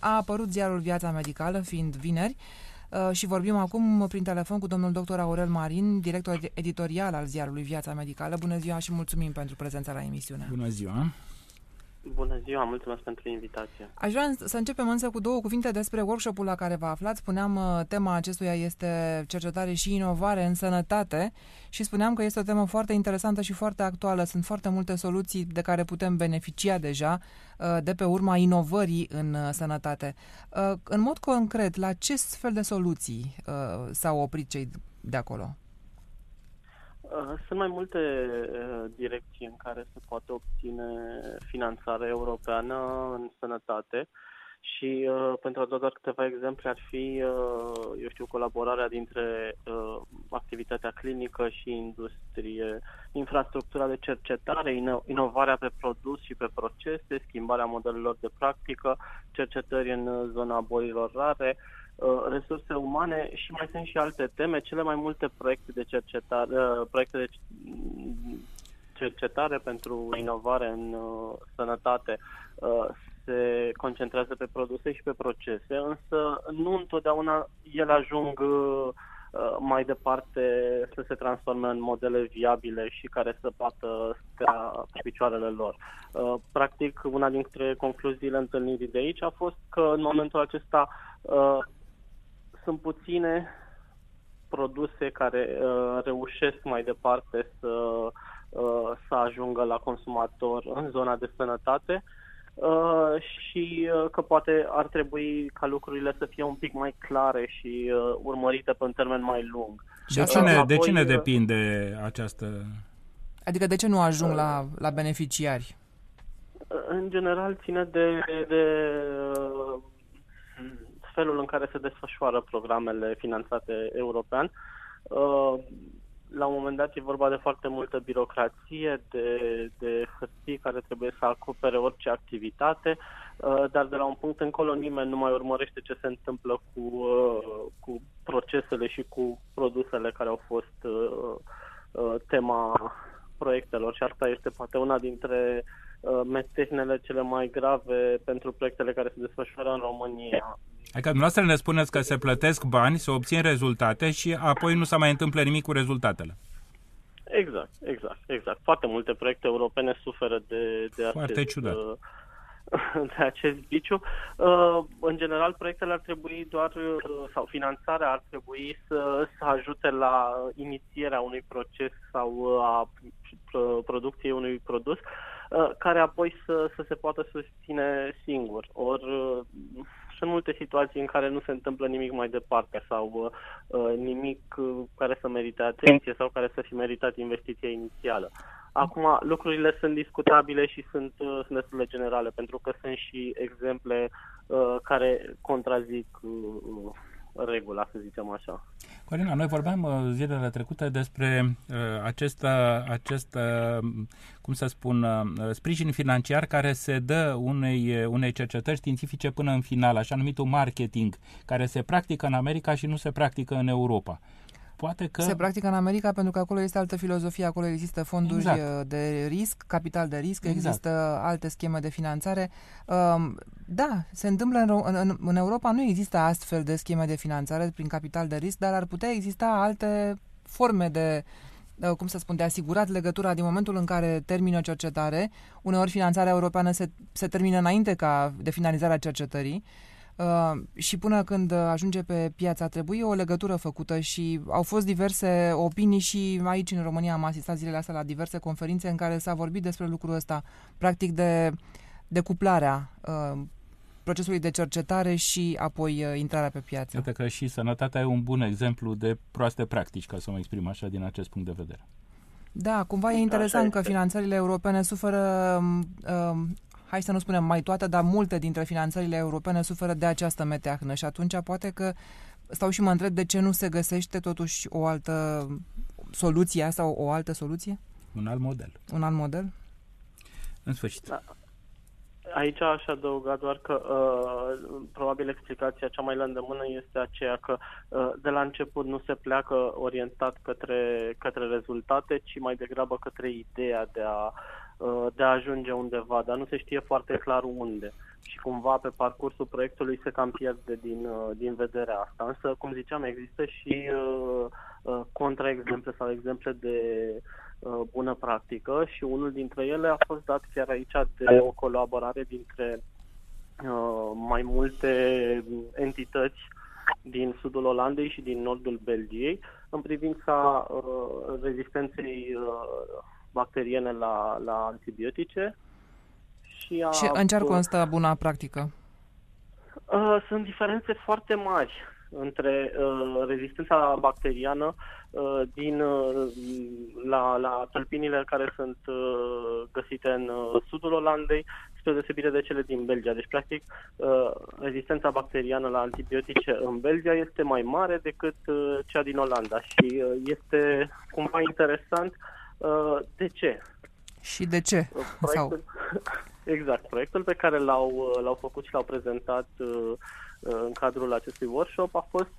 a apărut ziarul Viața Medicală, fiind vineri, și vorbim acum prin telefon cu domnul dr. Aurel Marin, director editorial al ziarului Viața Medicală. Bună ziua și mulțumim pentru prezența la emisiune. Bună ziua! Bună ziua, mulțumesc pentru invitație. Aș vrea să începem însă cu două cuvinte despre workshop-ul la care vă aflați. Spuneam, tema acestuia este cercetare și inovare în sănătate și spuneam că este o temă foarte interesantă și foarte actuală. Sunt foarte multe soluții de care putem beneficia deja de pe urma inovării în sănătate. În mod concret, la ce fel de soluții s-au oprit cei de acolo? Sunt mai multe direcții în care se poate obține finanțare europeană în sănătate și pentru a da doar câteva exemple ar fi, colaborarea dintre activitatea clinică și industrie, infrastructura de cercetare, inovarea pe produs și pe procese, schimbarea modelelor de practică, cercetări în zona bolilor rare, resurse umane și mai sunt și alte teme. Cele mai multe proiecte de cercetare pentru inovare în sănătate se concentrează pe produse și pe procese, însă nu întotdeauna ele ajung mai departe să se transforme în modele viabile și care să poată stea pe picioarele lor. Practic, una dintre concluziile întâlnirii de aici a fost că în momentul acesta sunt puține produse care reușesc mai departe să ajungă la consumator în zona de sănătate și că poate ar trebui ca lucrurile să fie un pic mai clare și urmărite pe un termen mai lung. De cine depinde această... Adică de ce nu ajung la beneficiari? În general ține de felul în care se desfășoară programele finanțate european. La un moment dat e vorba de foarte multă birocrație, de hârtii care trebuie să acopere orice activitate, dar de la un punct încolo nimeni nu mai urmărește ce se întâmplă cu procesele și cu produsele care au fost tema proiectelor și asta este poate una dintre mesehnele cele mai grave pentru proiectele care se desfășoară în România. Adică dumneavoastră ne spuneți că se plătesc bani, se obțin rezultate și apoi nu se mai întâmplă nimic cu rezultatele. Exact. Foarte multe proiecte europene suferă de acest viciu. În general, proiectele ar trebui sau finanțarea ar trebui să ajute la inițierea unui proces sau a producției unui produs, care apoi să se poată susține singur. Sunt multe situații în care nu se întâmplă nimic mai departe sau nimic care să merite atenție sau care să fi meritat investiția inițială. Acum, lucrurile sunt discutabile și sunt destul de generale, pentru că sunt și exemple care contrazic regula, să zicem așa. Corina, noi vorbeam zilele trecute despre acest sprijin financiar care se dă unei cercetări științifice până în final, așa numitul marketing, care se practică în America și nu se practică în Europa. Poate că... Se practică în America pentru că acolo este altă filozofie, acolo există fonduri de risc, capital de risc, există alte scheme de finanțare. Da, se întâmplă în Europa, nu există astfel de scheme de finanțare prin capital de risc, dar ar putea exista alte forme de asigurat legătura din momentul în care termină cercetare. Uneori finanțarea europeană se termină înainte de finalizarea cercetării. Și până când ajunge pe piață trebuie o legătură făcută și au fost diverse opinii și aici în România am asistat zilele astea la diverse conferințe în care s-a vorbit despre lucrul ăsta, practic de decuplarea procesului de cercetare și apoi intrarea pe piață. Iată că și sănătatea e un bun exemplu de proaste practici, ca să mă exprim așa din acest punct de vedere. Da, cumva e interesant că finanțările europene suferă... hai să nu spunem mai toate, dar multe dintre finanțările europene suferă de această meteahnă și atunci poate că stau și mă întreb de ce nu se găsește totuși o altă soluție sau o altă soluție? Un alt model. Un alt model? În sfârșit. Da. Aici aș adăuga doar că probabil explicația cea mai la îndemână este aceea că de la început nu se pleacă orientat către rezultate, ci mai degrabă către ideea de a ajunge undeva, dar nu se știe foarte clar unde. și cumva pe parcursul proiectului se cam pierde din vedere asta. Însă, cum ziceam, există și contraexemple sau exemple de bună practică și unul dintre ele a fost dat chiar aici de o colaborare dintre mai multe entități din sudul Olandei și din nordul Belgiei în privința rezistenței bacteriene la antibiotice. Și în ce ar consta buna practică? Sunt diferențe foarte mari între rezistența bacteriană la tălpinile care sunt găsite în sudul Olandei, spre deosebire de cele din Belgia. Deci, practic, rezistența bacteriană la antibiotice în Belgia este mai mare decât cea din Olanda și este cumva interesant de ce. Și de ce? Exact. Proiectul pe care l-au făcut și l-au prezentat în cadrul acestui workshop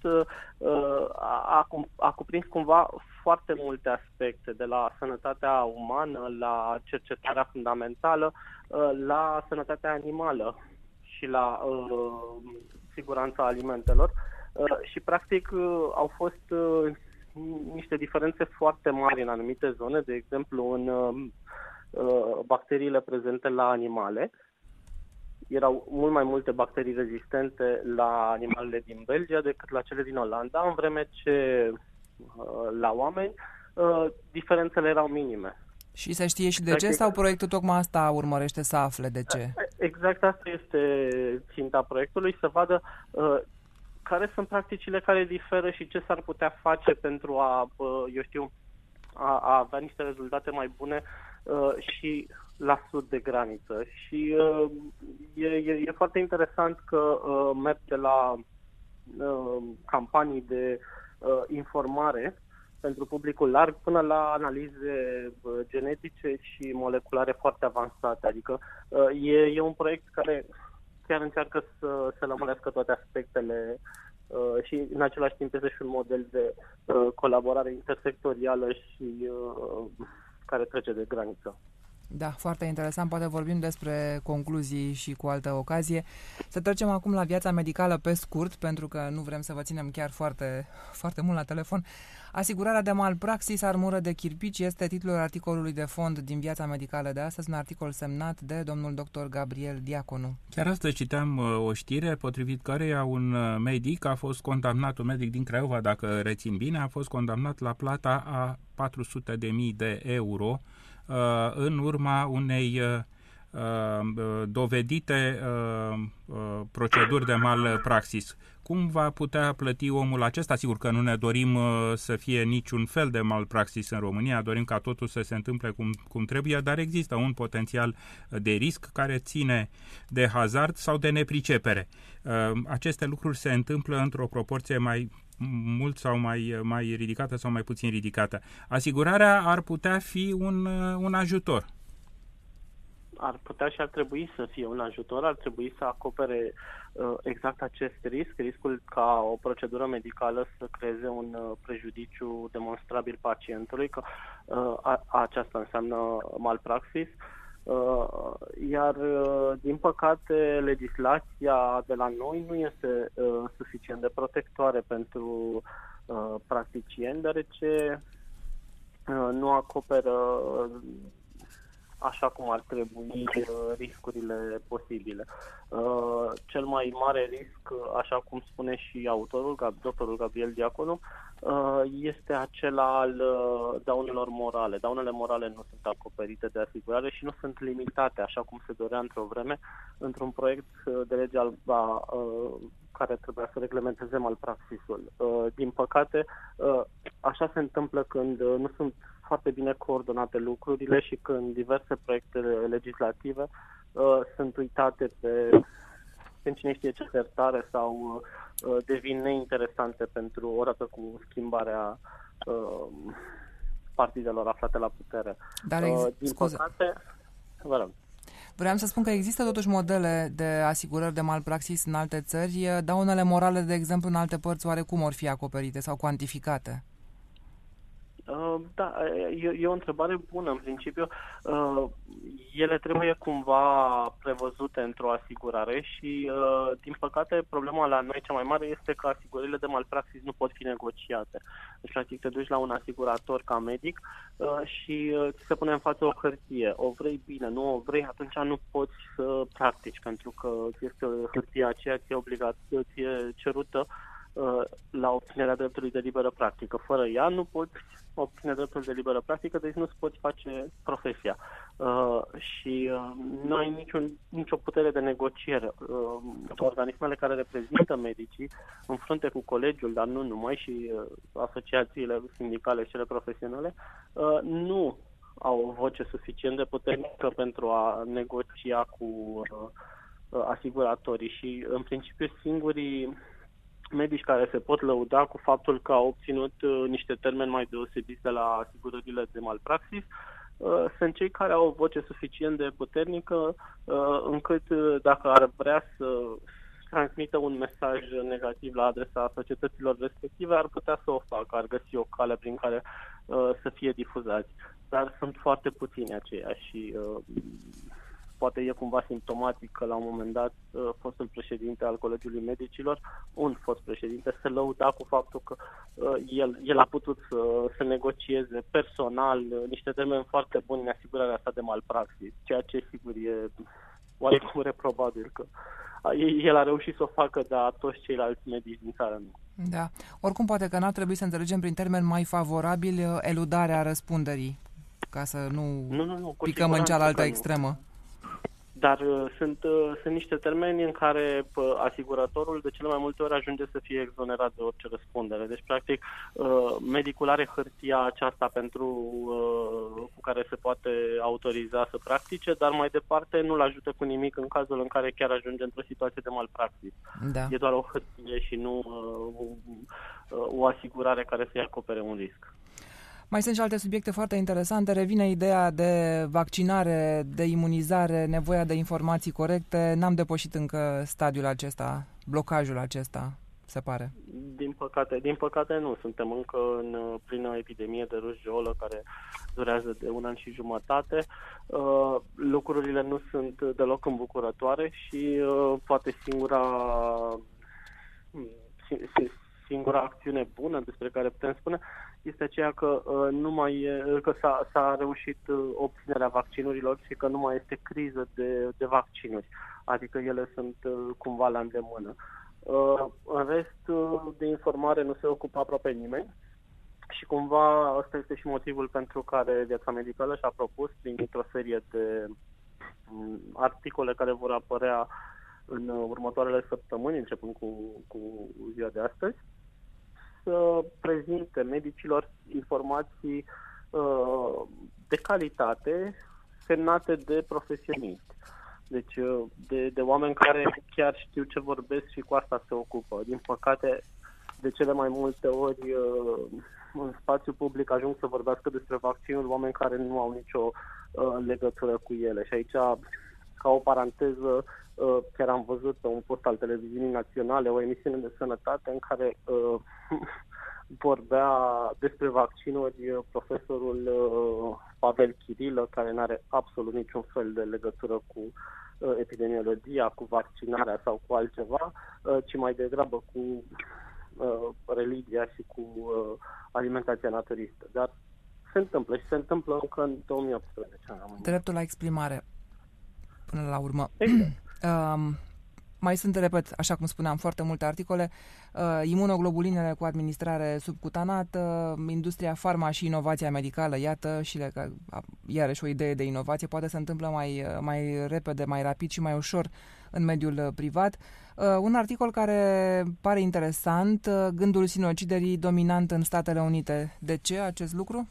a cuprins cumva foarte multe aspecte, de la sănătatea umană, la cercetarea fundamentală, la sănătatea animală și la siguranța alimentelor și practic au fost niște diferențe foarte mari în anumite zone, de exemplu în bacteriile prezente la animale. Erau mult mai multe bacterii rezistente la animalele din Belgia decât la cele din Olanda, în vreme ce la oameni diferențele erau minime. Și se știe și de ce sau proiectul tocmai asta urmărește să afle de ce? Exact asta este ținta proiectului, să vadă care sunt practicile care diferă și ce s-ar putea face pentru a avea niște rezultate mai bune și la sud de graniță. Și e foarte interesant că merg de la campanii de informare pentru publicul larg până la analize genetice și moleculare foarte avansate. Adică e un proiect care chiar încearcă să lămurească toate aspectele și în același timp este și un model de colaborare intersectorială și care trece de graniță. Da, foarte interesant. Poate vorbim despre concluzii și cu altă ocazie. Să trecem acum la viața medicală pe scurt, pentru că nu vrem să vă ținem chiar foarte, foarte mult la telefon. Asigurarea de malpraxis, armură de chirpici, este titlul articolului de fond din Viața Medicală de astăzi, un articol semnat de domnul dr. Gabriel Diaconu. Chiar astăzi citeam o știre potrivit căreia un medic a fost condamnat, un medic din Craiova, dacă rețin bine, a fost condamnat la plata a 400.000 de euro în urma unei dovedite proceduri de malpraxis. Cum va putea plăti omul acesta? Sigur că nu ne dorim să fie niciun fel de malpraxis în România, dorim ca totul să se întâmple cum trebuie, dar există un potențial de risc care ține de hazard sau de nepricepere. Aceste lucruri se întâmplă într-o proporție mai mult sau mai ridicată sau mai puțin ridicată. Asigurarea ar putea fi un ajutor. Ar putea și ar trebui să fie un ajutor, ar trebui să acopere exact acest risc, riscul ca o procedură medicală să creeze un prejudiciu demonstrabil pacientului, că aceasta înseamnă malpraxis. Iar, din păcate, legislația de la noi nu este suficient de protectoare pentru practicieni, deoarece nu acoperă așa cum ar trebui riscurile posibile. Cel mai mare risc, așa cum spune și autorul, doctorul Gabriel Diaconu, este acela al daunelor morale. Daunele morale nu sunt acoperite de asigurare și nu sunt limitate, așa cum se dorea într-o vreme, într-un proiect de lege care trebuia să reglementeze malpraxisul. Din păcate, așa se întâmplă când nu sunt foarte bine coordonate lucrurile și când diverse proiecte legislative sunt uitate pe cine știe ce sertare sau devin neinteresante pentru odată cu schimbarea partidelor aflate la putere. Dar din păcate, vă rog. Vreau să spun că există totuși modele de asigurări de malpraxis în alte țări. Daunele morale, de exemplu, în alte părți, oarecum or fi acoperite sau cuantificate? Da, e o întrebare bună. În principiu, ele trebuie cumva prevăzute într-o asigurare și, din păcate, problema la noi cea mai mare este că asigurările de malpraxis nu pot fi negociate. Deci, practic, te duci la un asigurator ca medic și ți se pune în față o hârtie. O vrei bine, nu o vrei, atunci nu poți să practici, pentru că este hârtia aceea ție cerută la obținerea dreptului de liberă practică. Fără ea nu poți obține dreptul de liberă practică, deci nu-ți poți face profesia. Și nu ai nicio putere de negociere. Organismele care reprezintă medicii, în frunte cu colegiul, dar nu numai, și asociațiile sindicale și cele profesionale, nu au o voce suficient de puternică pentru a negocia cu asiguratorii și, în principiu, singurii medici care se pot lăuda cu faptul că au obținut niște termeni mai deosebiți de la asigurările de malpraxis sunt cei care au o voce suficient de puternică încât dacă ar vrea să transmită un mesaj negativ la adresa societăților respective, ar putea să o facă, ar găsi o cale prin care să fie difuzați. Dar sunt foarte puțini aceia și poate e cumva simptomatic că la un moment dat fostul președinte al Colegiului Medicilor, un fost președinte, se lăuda cu faptul că el a putut să negocieze personal niște termeni foarte buni în asigurarea asta de malpraxis, ceea ce sigur e oarecum reprobabil că el a reușit să o facă, dar toți ceilalți medici din țară nu. Da. Oricum poate că n-ar trebui să înțelegem prin termen mai favorabil eludarea răspunderii, ca să nu picăm în cealaltă extremă. Dar sunt niște termeni în care asiguratorul de cele mai multe ori ajunge să fie exonerat de orice răspundere. Deci, practic, medicul are hârtia aceasta cu care se poate autoriza să practice, dar mai departe nu-l ajută cu nimic în cazul în care chiar ajunge într-o situație de malpraxis. Da. E doar o hârtie și nu o asigurare care să-i acopere un risc. Mai sunt și alte subiecte foarte interesante. Revine ideea de vaccinare, de imunizare, nevoia de informații corecte. N-am depășit încă stadiul acesta, blocajul acesta, se pare. Din păcate nu. Suntem încă în plină epidemie de rujolă care durează de 1 an și jumătate. Lucrurile nu sunt deloc îmbucurătoare și poate singura acțiune bună despre care putem spune este aceea că s-a reușit obținerea vaccinurilor și că nu mai este criză de vaccinuri. Adică ele sunt cumva la îndemână. În rest, de informare nu se ocupă aproape nimeni și cumva ăsta este și motivul pentru care Viața Medicală și-a propus, printr-o serie de articole care vor apărea în următoarele săptămâni, începând cu ziua de astăzi, să prezinte medicilor informații de calitate semnate de profesioniști. Deci de oameni care chiar știu ce vorbesc și cu asta se ocupă. Din păcate, de cele mai multe ori în spațiu public ajung să vorbească despre vaccinuri oameni care nu au nicio legătură cu ele. Și aici, ca o paranteză, chiar am văzut pe un post al televiziunii naționale o emisiune de sănătate în care vorbea despre vaccinuri profesorul Pavel Chirilă, care nu are absolut niciun fel de legătură cu epidemiologia, cu vaccinarea sau cu altceva, ci mai degrabă cu religia și cu alimentația naturistă. Dar se întâmplă încă în 2018. Dreptul la exprimare, până la urmă. Exact. Mai sunt, repet, așa cum spuneam, foarte multe articole. Imunoglobulinele cu administrare subcutanată, industria farma și inovația medicală, iată, și iarăși o idee de inovație, poate se întâmplă mai repede, mai rapid și mai ușor în mediul privat. Un articol care pare interesant, gândul sinuciderii dominant în Statele Unite. De ce acest lucru?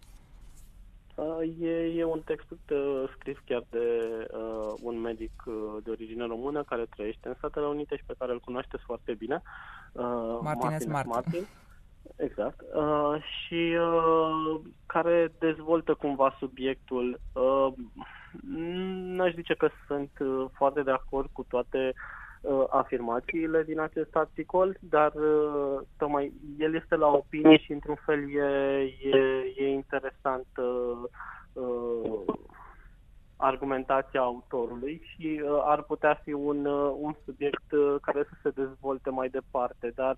E un text scris chiar de un medic de origine română care trăiește în Statele Unite și pe care îl cunoașteți foarte bine. Martin. Exact. Și care dezvoltă cumva subiectul. N-aș zice că sunt foarte de acord cu toate afirmațiile din acest articol, dar tocmai el este la opinie și într-un fel e interesant argumentația autorului și ar putea fi un subiect care să se dezvolte mai departe, dar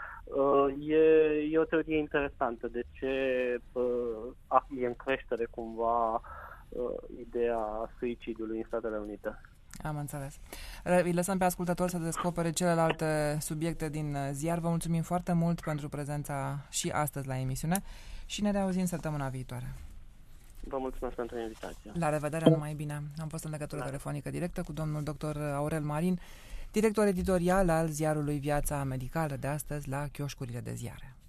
e o teorie interesantă de ce e în creștere cumva ideea suicidului în Statele Unite. Am înțeles. Îi lăsăm pe ascultători să descopere celelalte subiecte din ziar. Vă mulțumim foarte mult pentru prezența și astăzi la emisiune și ne reauzim săptămâna viitoare. Vă mulțumesc pentru invitație. La revedere, numai bine. Am fost în legătură telefonică directă cu domnul dr. Aurel Marin, director editorial al ziarului Viața Medicală de astăzi la chioșcurile de ziare.